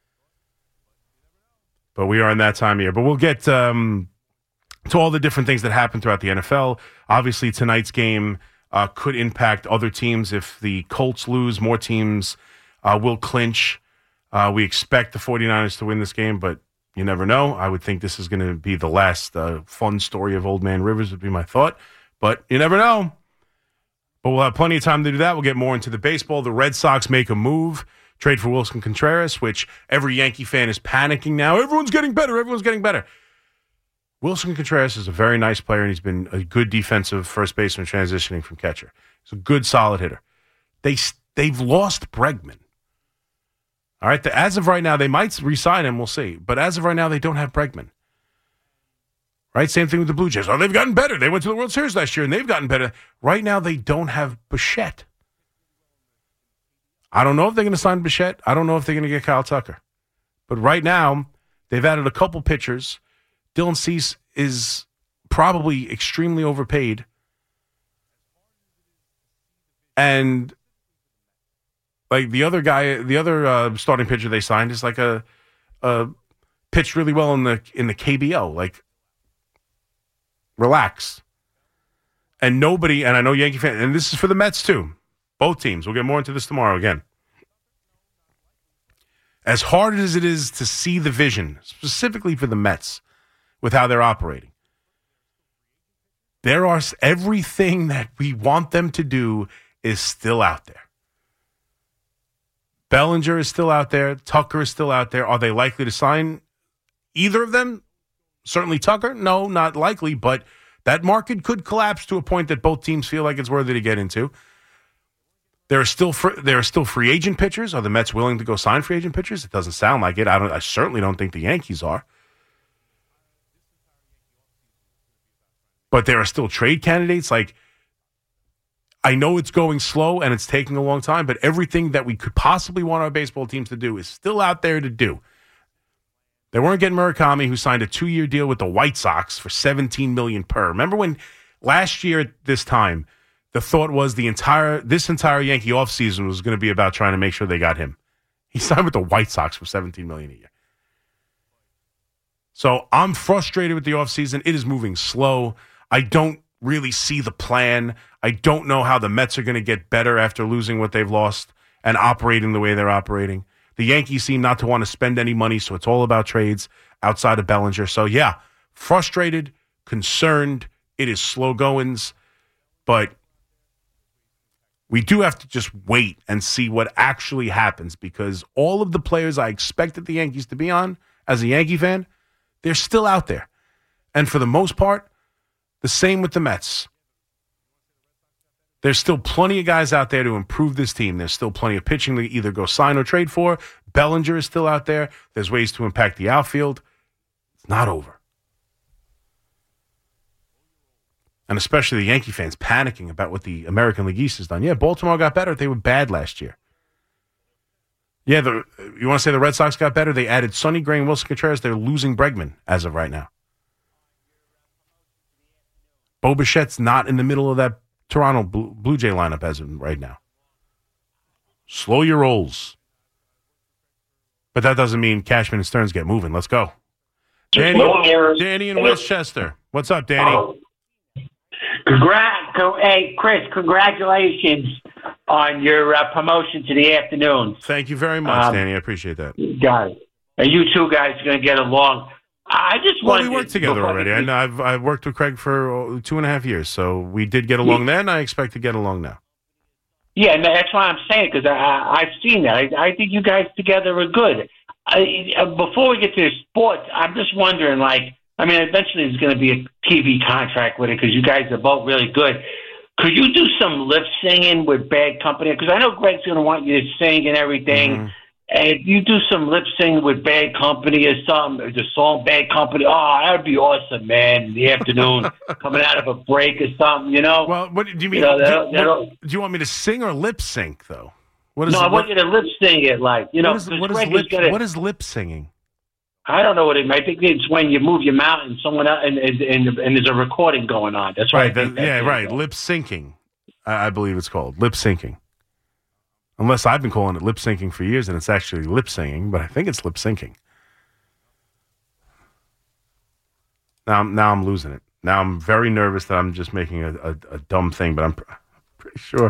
But we are in that time of year. But we'll get to all the different things that happen throughout the NFL. Obviously, tonight's game could impact other teams. If the Colts lose, more teams will clinch. We expect the 49ers to win this game, but you never know. I would think this is going to be the last fun story of Old Man Rivers would be my thought. But you never know. But we'll have plenty of time to do that. We'll get more into the baseball. The Red Sox make a move. Trade for Wilson Contreras, which every Yankee fan is panicking now. Everyone's getting better. Everyone's getting better. Wilson Contreras is a very nice player, and he's been a good defensive first baseman transitioning from catcher. He's a good, solid hitter. They've lost Bregman. All right, as of right now, they might re-sign him. We'll see. But as of right now, they don't have Bregman. Right? Same thing with the Blue Jays. Oh, they've gotten better. They went to the World Series last year, and they've gotten better. Right now, they don't have Bichette. I don't know if they're going to sign Bichette. I don't know if they're going to get Kyle Tucker. But right now, they've added a couple pitchers. Dylan Cease is probably extremely overpaid. And like the other guy, the other starting pitcher they signed is like a pitched really well in the KBO. Like, relax. And nobody, and I know Yankee fans, and this is for the Mets too. Both teams. We'll get more into this tomorrow again. As hard as it is to see the vision, specifically for the Mets, with how they're operating, everything that we want them to do is still out there. Bellinger is still out there. Tucker is still out there. Are they likely to sign either of them? Certainly Tucker? No, not likely, but that market could collapse to a point that both teams feel like it's worthy to get into. There are still free agent pitchers. Are the Mets willing to go sign free agent pitchers? It doesn't sound like it. I certainly don't think the Yankees are. But there are still trade candidates. Like, I know it's going slow and it's taking a long time, but everything that we could possibly want our baseball teams to do is still out there to do. They weren't getting Murakami, who signed a 2-year deal with the White Sox for $17 million per. Remember when last year at this time, the thought was this entire Yankee offseason was going to be about trying to make sure they got him. He signed with the White Sox for $17 million a year. So I'm frustrated with the offseason. It is moving slow. I don't really see the plan. I don't know how the Mets are going to get better after losing what they've lost and operating the way they're operating. The Yankees seem not to want to spend any money, so it's all about trades outside of Bellinger. So, yeah, frustrated, concerned. It is slow goings, but we do have to just wait and see what actually happens, because all of the players I expected the Yankees to be on as a Yankee fan, they're still out there. And for the most part, The same with the Mets. There's still plenty of guys out there to improve this team. There's still plenty of pitching to either go sign or trade for. Bellinger is still out there. There's ways to impact the outfield. It's not over. And especially the Yankee fans panicking about what the American League East has done. Yeah, Baltimore got better. They were bad last year. Yeah, you want to say the Red Sox got better? They added Sonny Gray and Wilson Contreras. They're losing Bregman as of right now. Bo Bichette's not in the middle of that Toronto Blue Jay lineup as of right now. Slow your rolls. But that doesn't mean Cashman and Stearns get moving. Let's go. Danny in Westchester. What's up, Danny? Hey, Chris, congratulations on your promotion to the afternoons. Thank you very much, Danny. I appreciate that. Guys, and you two guys are going to get along. I just we worked together already. I know I've worked with Craig for 2.5 years, so we did get along then. I expect to get along now. Yeah, and that's why I'm saying, because I've seen that. I think you guys together are good. Before we get to sports, I'm just wondering, eventually there's going to be a TV contract with it because you guys are both really good. Could you do some lip singing with Bad Company? Because I know Greg's going to want you to sing and everything. Mm-hmm. And if you do some lip singing with Bad Company or something, the song Bad Company, that would be awesome, man, in the afternoon, coming out of a break or something, you know? Well, what do you mean? Do you want me to sing or lip sync, though? I want you to lip sing it, what is lip singing? I don't know what it. I think it's when you move your mouth and someone else, and there's a recording going on. That's right. Right. Lip syncing, I believe it's called lip syncing. Unless I've been calling it lip syncing for years, and it's actually lip singing, but I think it's lip syncing. Now I'm losing it. Now I'm very nervous that I'm just making a dumb thing, but I'm pretty sure.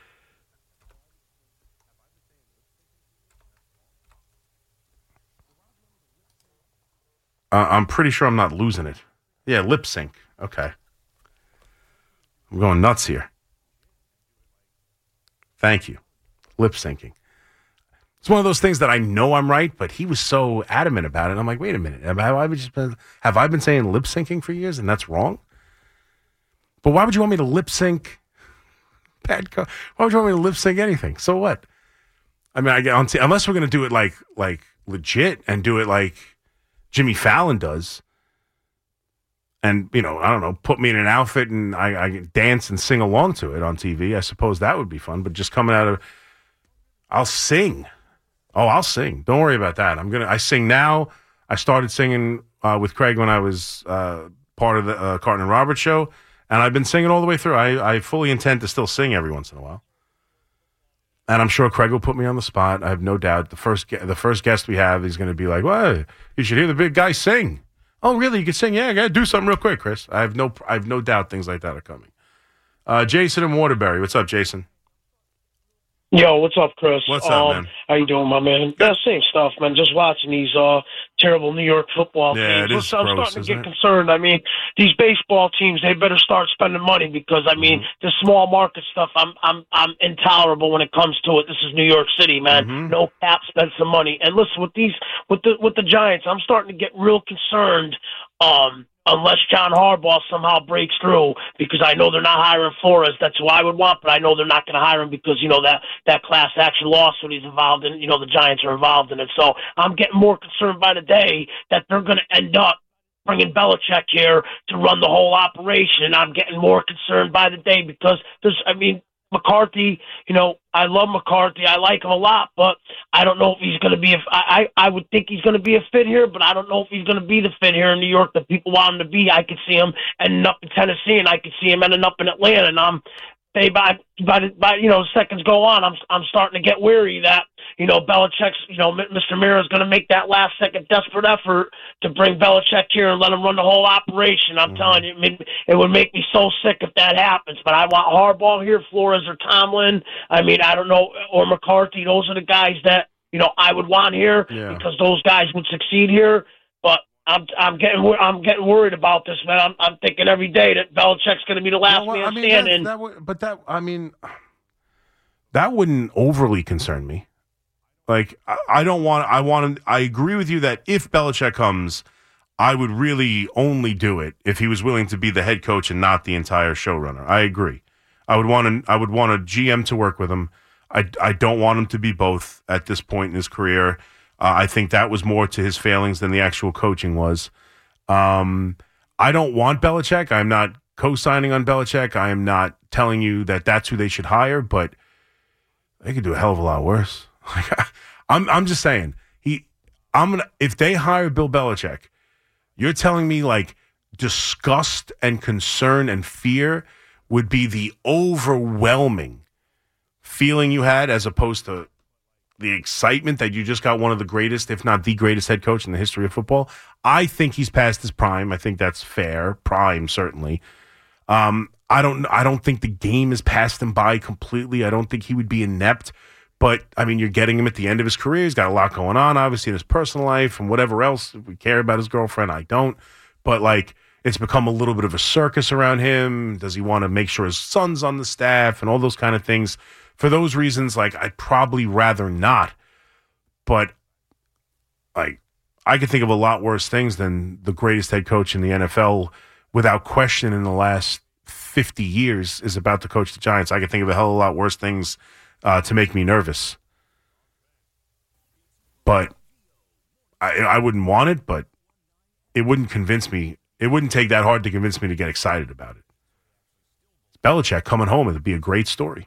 I'm pretty sure I'm not losing it. Yeah, lip sync. Okay. I'm going nuts here. Thank you. Lip syncing. It's one of those things that I know I'm right, but he was so adamant about it. I'm like, wait a minute. Have I been saying lip syncing for years and that's wrong? But why would you want me to lip sync? Why would you want me to lip sync anything? So what? I mean, unless we're going to do it like legit and do it like Jimmy Fallon does, and, I don't know, put me in an outfit and I dance and sing along to it on TV. I suppose that would be fun, but just coming out of, I'll sing. Oh, I'll sing. Don't worry about that. I sing now. I started singing with Craig when I was part of the Carton and Roberts show, and I've been singing all the way through. I fully intend to still sing every once in a while. And I'm sure Craig will put me on the spot. I have no doubt. The first guest we have, he's going to be like, "Well, you should hear the big guy sing." Oh, really? You can sing? Yeah, I got to do something real quick, Chris. I have no doubt things like that are coming. Jason in Waterbury. What's up, Jason? Yo, what's up, Chris? What's up, man? How you doing, my man? Yeah, same stuff, man. Just watching these terrible New York football teams. It is I'm gross, starting to get concerned. I mean, these baseball teams, they better start spending money because the small market stuff, I'm intolerable when it comes to it. This is New York City, man. Mm-hmm. No cap, spend some money. And listen, with the Giants, I'm starting to get real concerned. Unless John Harbaugh somehow breaks through, because I know they're not hiring Flores. That's who I would want, but I know they're not going to hire him because, that class action lawsuit he's involved in, the Giants are involved in it. So I'm getting more concerned by the day that they're going to end up bringing Belichick here to run the whole operation, and I'm getting more concerned by the day because McCarthy, I love McCarthy. I like him a lot, but I don't know if he's going to be. I would think he's going to be a fit here, but I don't know if he's going to be the fit here in New York that people want him to be. I could see him ending up in Tennessee, and I could see him ending up in Atlanta. And by seconds go on, I'm starting to get weary that Belichick's Mr. Mira is going to make that last second desperate effort to bring Belichick here and let him run the whole operation. I'm telling you, it would make me so sick if that happens. But I want Harbaugh here, Flores or Tomlin. I don't know, or McCarthy. Those are the guys that I would want here because those guys would succeed here. But I'm getting worried about this, man. I'm thinking every day that Belichick's going to be the last man standing. That wouldn't overly concern me. Like, I agree with you that if Belichick comes, I would really only do it if he was willing to be the head coach and not the entire showrunner. I agree. I would want a GM to work with him. I don't want him to be both at this point in his career. I think that was more to his failings than the actual coaching was. I don't want Belichick. I'm not co-signing on Belichick. I am not telling you that that's who they should hire, but they could do a hell of a lot worse. I'm just saying. If they hire Bill Belichick, you're telling me like disgust and concern and fear would be the overwhelming feeling you had as opposed to the excitement that you just got one of the greatest, if not the greatest head coach in the history of football. I think he's past his prime. I think that's fair. Prime, certainly. I don't think the game has passed him by completely. I don't think he would be inept. But, I mean, you're getting him at the end of his career. He's got a lot going on, obviously, in his personal life and whatever else. If we care about his girlfriend, I don't. But, like, it's become a little bit of a circus around him. Does he want to make sure his son's on the staff and all those kind of things? For those reasons, like, I'd probably rather not. But, like, I could think of a lot worse things than the greatest head coach in the NFL, without question, in the last 50 years, is about to coach the Giants. I could think of a hell of a lot worse things to make me nervous. But I wouldn't want it, but it wouldn't convince me. It wouldn't take that hard to convince me to get excited about it. Belichick coming home, it'd be a great story.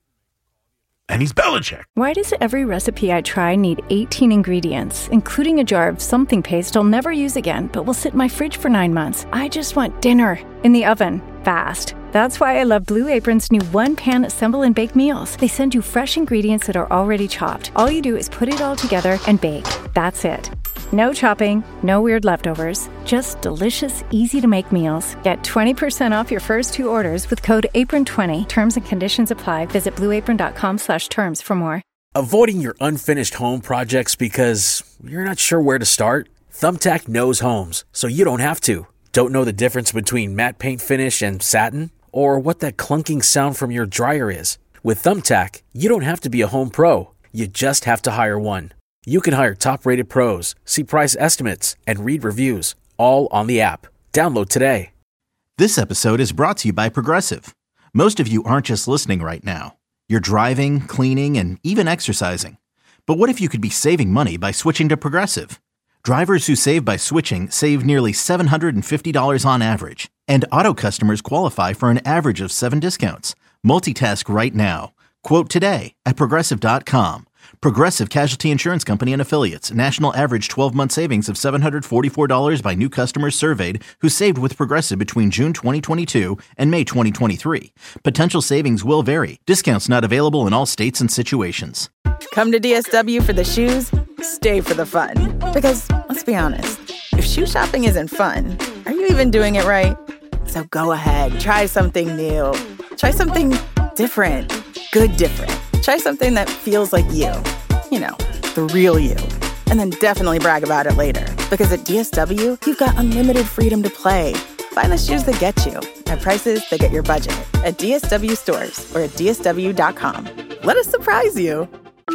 And he's Belichick. Why does every recipe I try need 18 ingredients, including a jar of something paste I'll never use again, but will sit in my fridge for 9 months? I just want dinner in the oven, fast. That's why I love Blue Apron's new one-pan assemble and bake meals. They send you fresh ingredients that are already chopped. All you do is put it all together and bake. That's it. No chopping, no weird leftovers, just delicious, easy-to-make meals. Get 20% off your first 2 orders with code APRON20. Terms and conditions apply. Visit blueapron.com/terms for more. Avoiding your unfinished home projects because you're not sure where to start? Thumbtack knows homes, so you don't have to. Don't know the difference between matte paint finish and satin? Or what that clunking sound from your dryer is? With Thumbtack, you don't have to be a home pro. You just have to hire one. You can hire top-rated pros, see price estimates, and read reviews, all on the app. Download today. This episode is brought to you by Progressive. Most of you aren't just listening right now. You're driving, cleaning, and even exercising. But what if you could be saving money by switching to Progressive? Drivers who save by switching save nearly $750 on average. And auto customers qualify for an average of 7 discounts. Multitask right now. Quote today at Progressive.com. Progressive Casualty Insurance Company and Affiliates. National average 12-month savings of $744 by new customers surveyed who saved with Progressive between June 2022 and May 2023. Potential savings will vary. Discounts not available in all states and situations. Come to DSW for the shoes, stay for the fun. Because, let's be honest, if shoe shopping isn't fun, are you even doing it right? So go ahead, try something new. Try something different. Good different. Try something that feels like you. You know, the real you. And then definitely brag about it later. Because at DSW, you've got unlimited freedom to play. Find the shoes that get you at prices that get your budget at DSW stores or at DSW.com. Let us surprise you.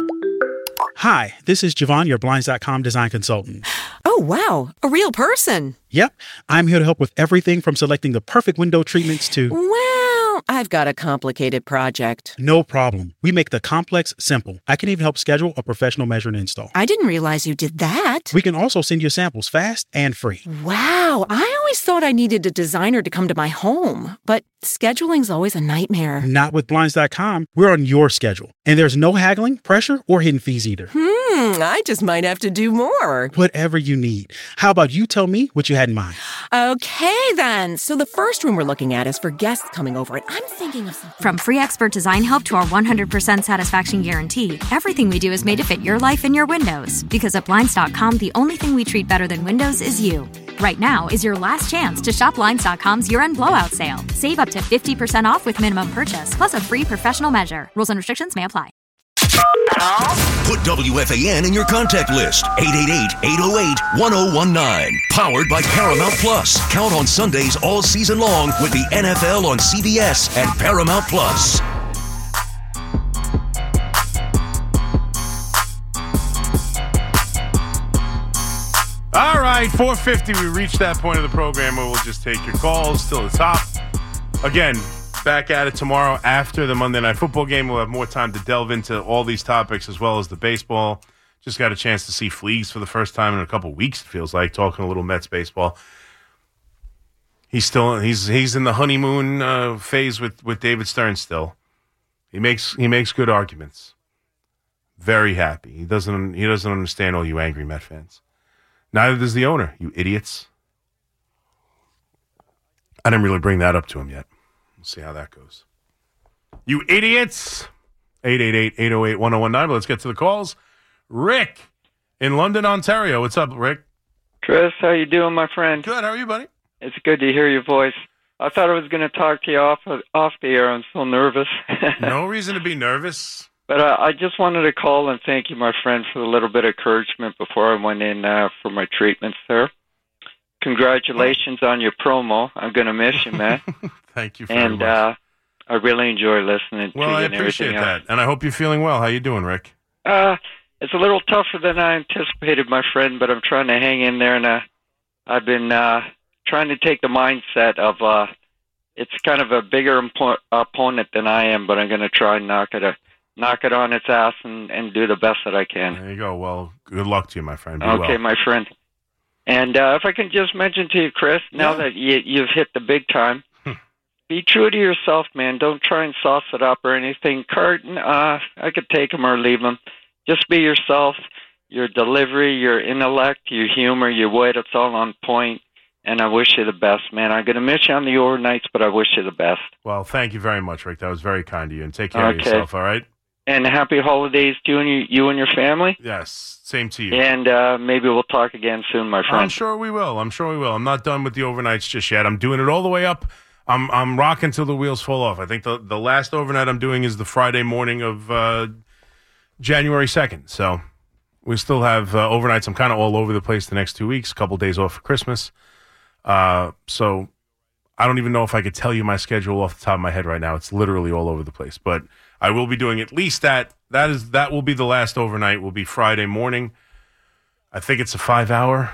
Hi, this is Javon, your Blinds.com design consultant. Oh, wow. A real person. Yep. I'm here to help with everything from selecting the perfect window treatments to... Well, I've got a complicated project. No problem. We make the complex simple. I can even help schedule a professional measure and install. I didn't realize you did that. We can also send you samples fast and free. Wow. I always thought I needed a designer to come to my home, but scheduling's always a nightmare. Not with Blinds.com. We're on your schedule. And there's no haggling, pressure, or hidden fees either. I just might have to do more. Whatever you need. How about you tell me what you had in mind? Okay, then. So the first room we're looking at is for guests coming over, and I'm thinking of something. From free expert design help to our 100% satisfaction guarantee, everything we do is made to fit your life and your windows. Because at Blinds.com, the only thing we treat better than windows is you. Right now is your last chance to shop Blinds.com's year-end blowout sale. Save up to 50% off with minimum purchase, plus a free professional measure. Rules and restrictions may apply. Put WFAN in your contact list. 888-808-1019. Powered by Paramount Plus. Count on Sundays all season long with the NFL on CBS and Paramount Plus. All right. right, 4:50. We reached that point of the program where we'll just take your calls till the top. Again, back at it tomorrow after the Monday Night Football game. We'll have more time to delve into all these topics as well as the baseball. Just got a chance to see Fleegs for the first time in a couple weeks, it feels like, talking a little Mets baseball. He's in the honeymoon phase with David Stern still. He makes good arguments. Very happy. He doesn't understand all you angry Met fans. Neither does the owner, you idiots. I didn't really bring that up to him yet. We'll see how that goes. You idiots! 888-808-1019. But let's get to the calls. Rick in London, Ontario. What's up, Rick? Chris, how you doing, my friend? Good. How are you, buddy? It's good to hear your voice. I thought I was going to talk to you off the air. I'm so nervous. No reason to be nervous. But I just wanted to call and thank you, my friend, for a little bit of encouragement before I went in for my treatments there. Congratulations on your promo. I'm going to miss you, man. Thank you very much. And I really enjoy listening to you I and appreciate everything that. else. And I hope you're feeling well. How you doing, Rick? It's a little tougher than I anticipated, my friend, but I'm trying to hang in there, and I've been trying to take the mindset of it's kind of a bigger opponent than I am, but I'm going to try and knock it on its ass and do the best that I can. There you go. Well, good luck to you, my friend. Be Okay, well. my friend. And if I can just mention to you, Chris, now that you've hit the big time, be true to yourself, man. Don't try and sauce it up or anything. Carton, I could take him or leave him. Just be yourself. Your delivery, your intellect, your humor, your wit, it's all on point. And I wish you the best, man. I'm going to miss you on the overnights, but I wish you the best. Well, thank you very much, Rick. That was very kind of you. And take care of yourself, all right? And happy holidays to you and your family. Yes, same to you. And maybe we'll talk again soon, my friend. I'm sure we will. I'm not done with the overnights just yet. I'm doing it all the way up. I'm rocking till the wheels fall off. I think the last overnight I'm doing is the Friday morning of January 2nd. So we still have overnights. I'm kind of all over the place the next 2 weeks, a couple days off for Christmas. So I don't even know if I could tell you my schedule off the top of my head right now. It's literally all over the place. But I will be doing at least that. That will be the last overnight. Will be Friday morning. I think it's a 5-hour.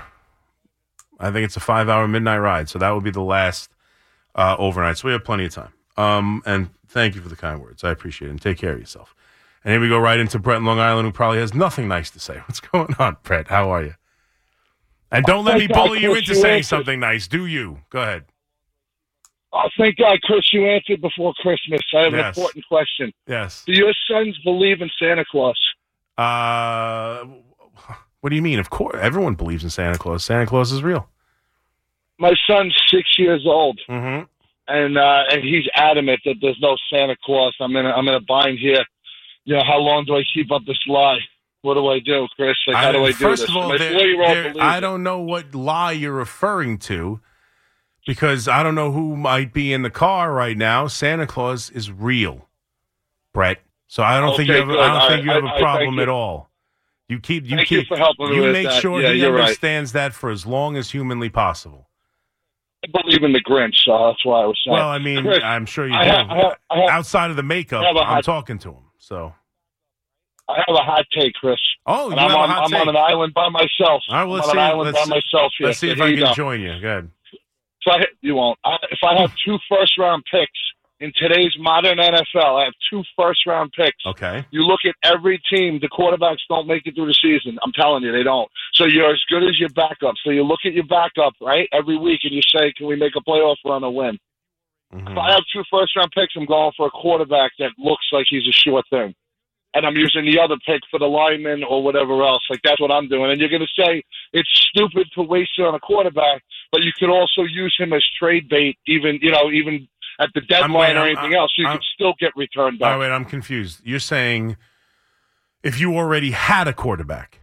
Midnight ride. So that will be the last overnight. So we have plenty of time. And thank you for the kind words. I appreciate it. And take care of yourself. And here we go right into Brett in Long Island, who probably has nothing nice to say. What's going on, Brett? How are you? And don't let me bully you into saying something nice. Do you? Go ahead. Oh, thank God, Chris, you answered before Christmas. I have an important question. Yes. Do your sons believe in Santa Claus? What do you mean? Of course. Everyone believes in Santa Claus. Santa Claus is real. My son's 6 years old, mm-hmm. and he's adamant that there's no Santa Claus. I'm in a bind here. You know, how long do I keep up this lie? What do I do, Chris? Like, how do I do first this? Of all, my 4-year-old believes I don't know what lie you're referring to because I don't know who might be in the car right now. Santa Claus is real, Brett. So I don't think you have. I don't think you have a problem at all. You keep. Thank you for helping me with make that. sure Yeah, he you're understands that for as long as humanly possible. I believe in the Grinch, so that's why I was saying. Well, I mean, Chris, I'm sure you do. I have, outside of the makeup, I'm talking to him. So. I have a hot take, Chris. Oh, and you have a hot I'm take. on an island by myself. All right, well, I'm on an island by myself here. Let's see if so I here you can go. join you. Go ahead. So you won't. If I have 2 first-round picks in today's modern NFL, I have 2 first-round picks. Okay. You look at every team, the quarterbacks don't make it through the season. I'm telling you, they don't. So you're as good as your backup. So you look at your backup, right, every week, and you say, can we make a playoff run or win? Mm-hmm. If I have 2 first-round picks, I'm going for a quarterback that looks like he's a sure thing. And I'm using the other pick for the lineman or whatever else. Like, that's what I'm doing. And you're going to say it's stupid to waste it on a quarterback, but you could also use him as trade bait, even at the deadline or anything else. You could still get returned back. All right, I'm confused. You're saying if you already had a quarterback.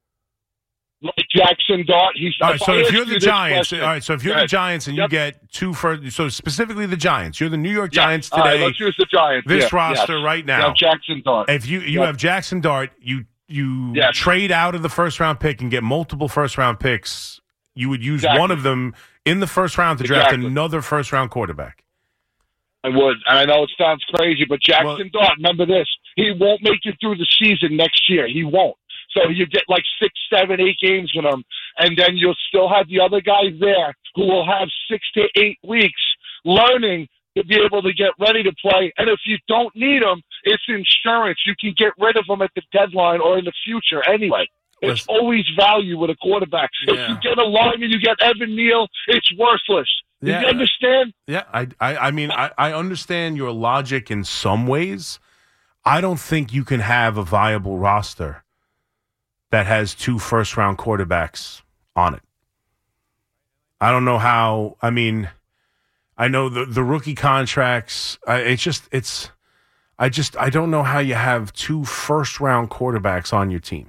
Like Jackson Dart, he's. All right, so if you're the Giants, question, all right. So if you're the Giants and you get 2 first, so specifically the Giants, you're the New York Giants today. All right, let's use the Giants. This roster right now. Yeah, Jackson Dart. If you have Jackson Dart, you trade out of the first round pick and get multiple first round picks. You would use one of them in the first round to draft another first round quarterback. I would, and I know it sounds crazy, but Jackson Dart, remember this: he won't make it through the season next year. He won't. So you get like 6, 7, 8 games with him, And then you'll still have the other guys there who will have 6 to 8 weeks learning to be able to get ready to play. And if you don't need them, it's insurance. You can get rid of them at the deadline or in the future anyway. It's always value with a quarterback. Yeah. If you get a lineman, you get Evan Neal, it's worthless. Yeah. You understand? Yeah, I mean, I understand your logic in some ways. I don't think you can have a viable roster that has 2 first-round quarterbacks on it. I don't know how. I mean, I know the rookie contracts. I don't know how you have 2 first-round quarterbacks on your team.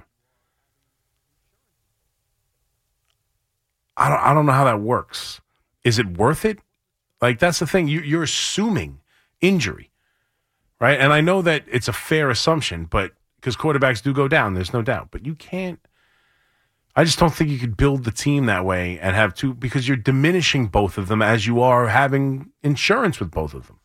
I don't know how that works. Is it worth it? Like, that's the thing. You're assuming injury, right? And I know that it's a fair assumption, but because quarterbacks do go down, there's no doubt. But you can't. I just don't think you could build the team that way and have 2, because you're diminishing both of them as you are having insurance with both of them.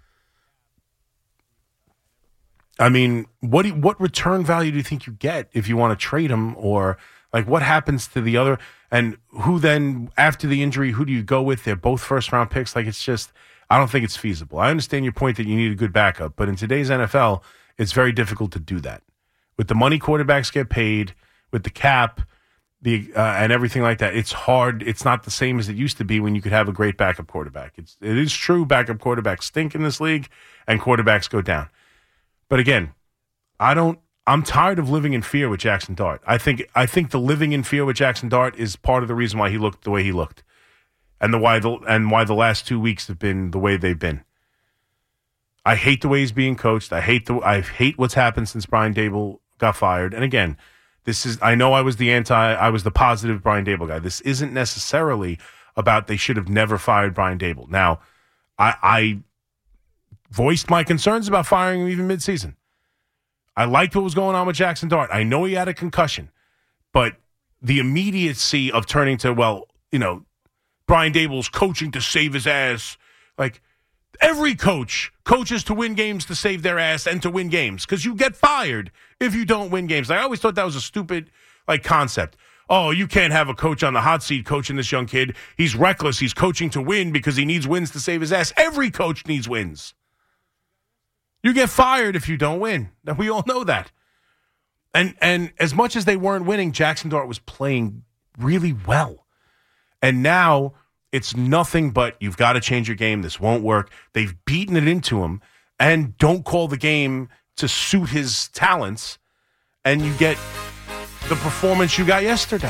I mean, what return value do you think you get if you want to trade them, or like what happens to the other? And who then, after the injury, who do you go with? They're both first-round picks. Like, it's just, I don't think it's feasible. I understand your point that you need a good backup, but in today's NFL, it's very difficult to do that. With the money quarterbacks get paid, with the cap, and everything like that, it's hard. It's not the same as it used to be when you could have a great backup quarterback. It is true, backup quarterbacks stink in this league, and quarterbacks go down. But again, I'm tired of living in fear with Jackson Dart. I think the living in fear with Jackson Dart is part of the reason why he looked the way he looked, and why the last 2 weeks have been the way they've been. I hate the way he's being coached. I hate what's happened since Brian Daboll got fired. And again, I know I was the positive Brian Daboll guy. This isn't necessarily about they should have never fired Brian Daboll. Now, I voiced my concerns about firing him even midseason. I liked what was going on with Jackson Dart. I know he had a concussion, but the immediacy of turning to, Brian Daboll's coaching to save his ass. Like, every coach coaches to win games, to save their ass, and to win games, because you get fired if you don't win games. I always thought that was a stupid concept. Oh, you can't have a coach on the hot seat coaching this young kid. He's reckless. He's coaching to win because he needs wins to save his ass. Every coach needs wins. You get fired if you don't win. Now, we all know that. And as much as they weren't winning, Jackson Dart was playing really well. And now it's nothing but you've got to change your game. This won't work. They've beaten it into him and don't call the game to suit his talents. And you get the performance you got yesterday.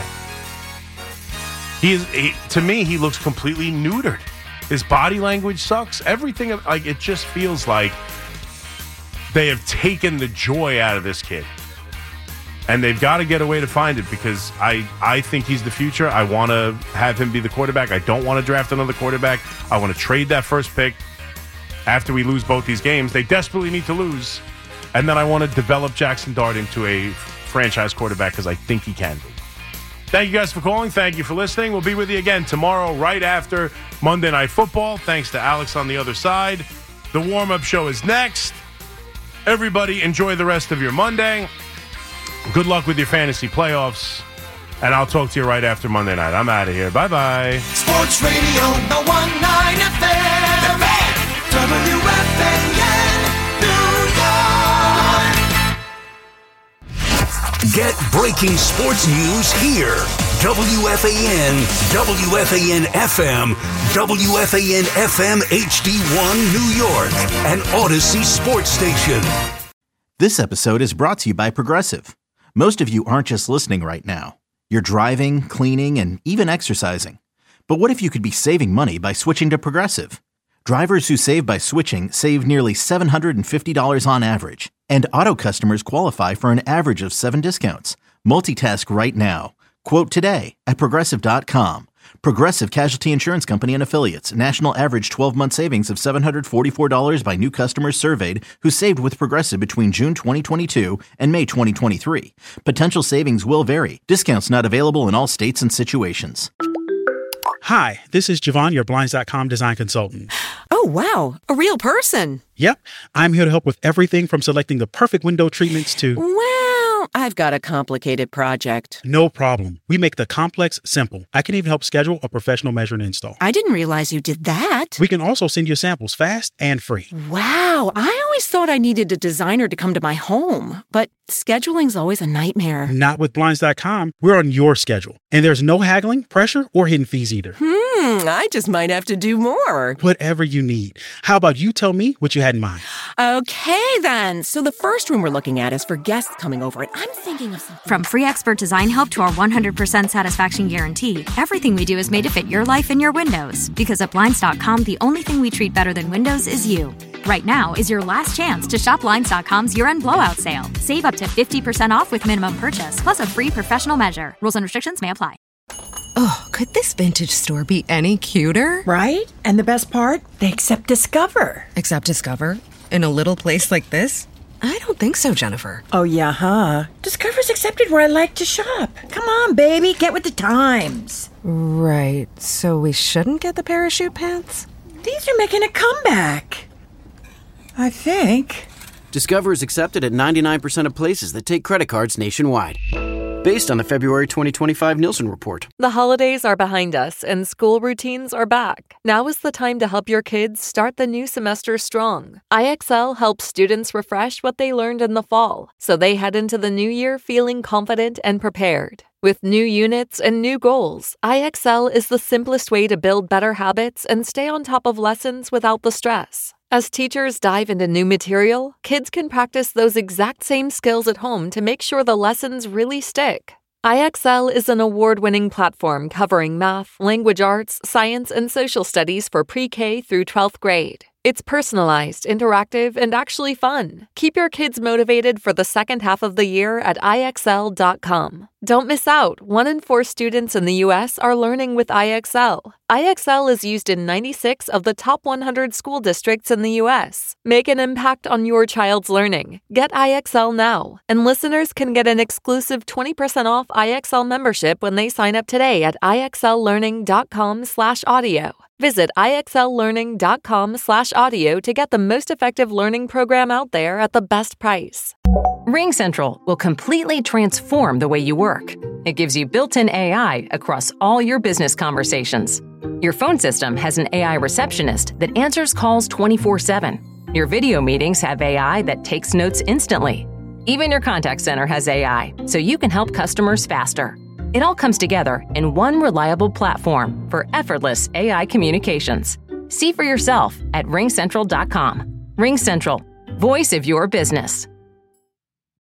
To me, he looks completely neutered. His body language sucks. Everything, it just feels like they have taken the joy out of this kid. And they've got to get a way to find it, because I think he's the future. I want to have him be the quarterback. I don't want to draft another quarterback. I want to trade that first pick after we lose both these games. They desperately need to lose. And then I want to develop Jackson Dart into a franchise quarterback, because I think he can be. Thank you guys for calling. Thank you for listening. We'll be with you again tomorrow right after Monday Night Football. Thanks to Alex on the other side. The warm-up show is next. Everybody enjoy the rest of your Monday. Good luck with your fantasy playoffs. And I'll talk to you right after Monday night. I'm out of here. Bye-bye. Sports Radio 101.9 FM. WFAN, New York. Get breaking sports news here. WFAN, WFAN FM, WFAN FM HD1 New York, an Odyssey sports station. This episode is brought to you by Progressive. Most of you aren't just listening right now. You're driving, cleaning, and even exercising. But what if you could be saving money by switching to Progressive? Drivers who save by switching save nearly $750 on average. And auto customers qualify for an average of 7 discounts. Multitask right now. Quote today at Progressive.com. Progressive Casualty Insurance Company and Affiliates. National average 12-month savings of $744 by new customers surveyed who saved with Progressive between June 2022 and May 2023. Potential savings will vary. Discounts not available in all states and situations. Hi, this is Javon, your Blinds.com design consultant. Oh, wow. A real person. Yep. I'm here to help with everything from selecting the perfect window treatments to... Well, I've got a complicated project. No problem. We make the complex simple. I can even help schedule a professional measure and install. I didn't realize you did that. We can also send you samples fast and free. Wow, I always thought I needed a designer to come to my home, but scheduling's always a nightmare. Not with Blinds.com. We're on your schedule. And there's no haggling, pressure, or hidden fees either. I just might have to do more. Whatever you need. How about you tell me what you had in mind? Okay, then. So the first room we're looking at is for guests coming over, and I'm thinking of something. From free expert design help to our 100% satisfaction guarantee, everything we do is made to fit your life and your windows. Because at Blinds.com, the only thing we treat better than windows is you. Right now is your last chance to shop Blinds.com's year-end blowout sale. Save up to 50% off with minimum purchase, plus a free professional measure. Rules and restrictions may apply. Oh, could this vintage store be any cuter? Right? And the best part? They accept Discover. Accept Discover? In a little place like this? I don't think so, Jennifer. Oh, yeah, huh? Discover's accepted where I like to shop. Come on, baby, get with the times. Right, so we shouldn't get the parachute pants? These are making a comeback. I think. Discover is accepted at 99% of places that take credit cards nationwide. Based on the February 2025 Nielsen report. The holidays are behind us and school routines are back. Now is the time to help your kids start the new semester strong. IXL helps students refresh what they learned in the fall, so they head into the new year feeling confident and prepared. With new units and new goals, IXL is the simplest way to build better habits and stay on top of lessons without the stress. As teachers dive into new material, kids can practice those exact same skills at home to make sure the lessons really stick. IXL is an award-winning platform covering math, language arts, science, and social studies for pre-K through 12th grade. It's personalized, interactive, and actually fun. Keep your kids motivated for the second half of the year at IXL.com. Don't miss out. 1 in 4 students in the U.S. are learning with IXL. IXL is used in 96 of the top 100 school districts in the U.S. Make an impact on your child's learning. Get IXL now. And listeners can get an exclusive 20% off IXL membership when they sign up today at IXLlearning.com/audio. Visit IXLlearning.com/audio to get the most effective learning program out there at the best price. RingCentral will completely transform the way you work. It gives you built-in AI across all your business conversations. Your phone system has an AI receptionist that answers calls 24/7. Your video meetings have AI that takes notes instantly. Even your contact center has AI, so you can help customers faster. It all comes together in one reliable platform for effortless AI communications. See for yourself at RingCentral.com. RingCentral, voice of your business.